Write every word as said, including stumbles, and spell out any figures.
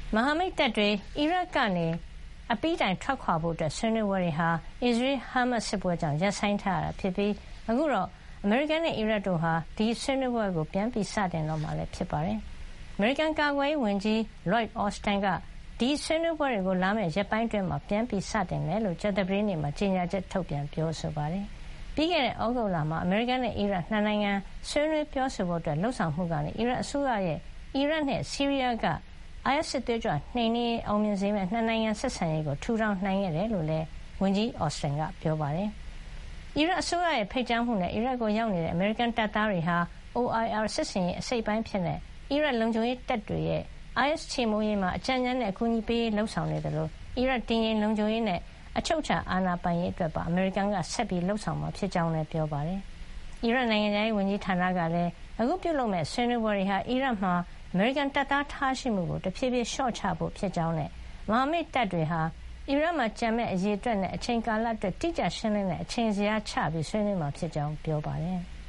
မဟာမိတ်တပ်တွေအီရတ်ကနေအပြီးတိုင်ထွက်ခွာဖို့ဆွေးနွေးပွဲတွေဟာအစ္စရေး-ဟာမတ်စစ်ပွဲကြောင့်ရပ်ဆိုင်းထားရတာဖြစ်ပြီးအခုတော့အမေရိကန်နဲ့အီရတ်တို့ဟာဒီဆွေးနွေးပွဲကိုပြန်ပြီးစတင်တော့မှာလည်းဖြစ်ပါတယ်။အမေရိကန်ကာကွယ်ရေးဝန်ကြီး Lloyd Austin ကဒီဆွေးနွေးပွဲတွေကိုလာမယ့်ရက်ပိုင်းအတွင်းမှာပြန်ပြီးစတင်မယ်လို့ကြာသပတေးနေ့မှာကြေညာချက်ထုတ်ပြန်ပြောဆိုပါတယ်။ပြီးခဲ့တဲ့ဩဂုတ်လမှာအမေရိကန်နဲ့အီရတ်နှစ်နိုင်ငံဆွေးနွေးပြောဆိုဖို့လှုံ့ဆော်မှုကနေအီရတ်အစိုးရရဲ့အီရတ်နဲ့ဆီးရီးယားကအိုင်အက်စ်စစ်သွေးကြွနှိမ်နင်းရေးအောင်မြင်စေမယ့်နှစ်နိုင်ငံဆက်ဆံရေးကိုထူထောင်နိုင်ခဲ့တယ်လို့လည်းဝန်ကြီး Austin ကပြောပါတယ်။အီရတ်အစိုးရရဲ့ဖိတ်ကြားမှုနဲ့အီရတ်ကိုရောက်နေတဲ့အမေရိကန်တပ်သားတွေဟာ အို အိုင် အာ စစ်ဆင်ရေးအစိတ်အပိုင်းအဖြစ်အီရတ်လုံခြုံရေးတပ်တွေရဲ့အိုင်အက်စ်ချေမှုန်းရေးမှာအကြံဉာဏ်နဲ့အကူအညီပေးရေးလုပ်ဆောင်နေသလိုအီရတ်တည်ငြိမ်လုံခြုံရေးနဲ့အချုပ်အခြာအာဏာပိုင်ရေးအတွက်ပါအမေရိကန်ကဆက်ပြီးလုပ်ဆောင်မှာဖြစ်ကြောင်းလည်းပြောပါတယ်။အီရတ်နိုင်ငံခြားရေးဝန်ကြီးဌာနကလည်းအခုပြုလုပ်မယ့်ဆွေးနွေးပွဲတွေဟာအီရတ်မှာအမေရိကန်တပ်သားထားရှိမှုကိုတဖြည်းဖြည်းလျှော့ချဖို့ဖြစ်ကြောင်းနဲ့မဟာမိတ်တပ်တွေဟာအီရတ်မှာကျန်မယ့်အရေးအတွက်နဲ့အချိန်ကာလအတွက်တိကျရှင်းလင်းတဲ့အချိန်ဇယားချပြီးဆွေးနွေးမှာဖြစ်ကြောင်းပြောပါတယ်။